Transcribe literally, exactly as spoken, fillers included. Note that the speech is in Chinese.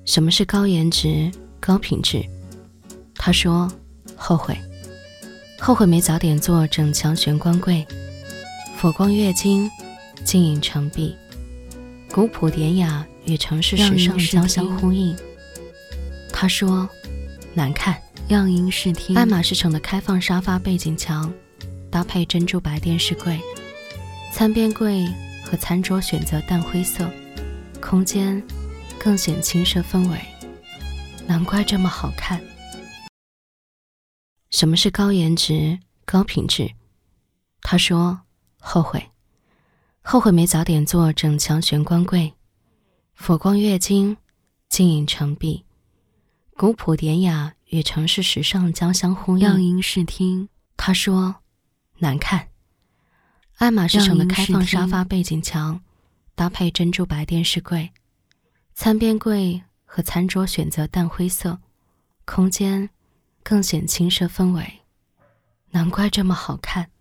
什么是高颜值、高品质？他说：后悔，后悔没早点做整墙玄关柜，佛光月金，晶莹澄碧，古朴典雅与城市时尚交相呼应。他说：难看， 样音视听， 爱马仕城的开放沙发背景墙，搭配珍珠白电视柜，餐边柜和餐桌选择淡灰色，空间更显轻奢氛围，难怪这么好看。什么是高颜值、高品质？他说：后悔，后悔没早点做整墙玄关柜，佛光月金，晶莹澄碧，古朴典雅与城市时尚交相呼应。 样音视听， 他说：难看，爱马仕城的开放沙发背景墙，搭配珍珠白电视柜，餐边柜和餐桌选择淡灰色，空间更显轻奢氛围，难怪这么好看。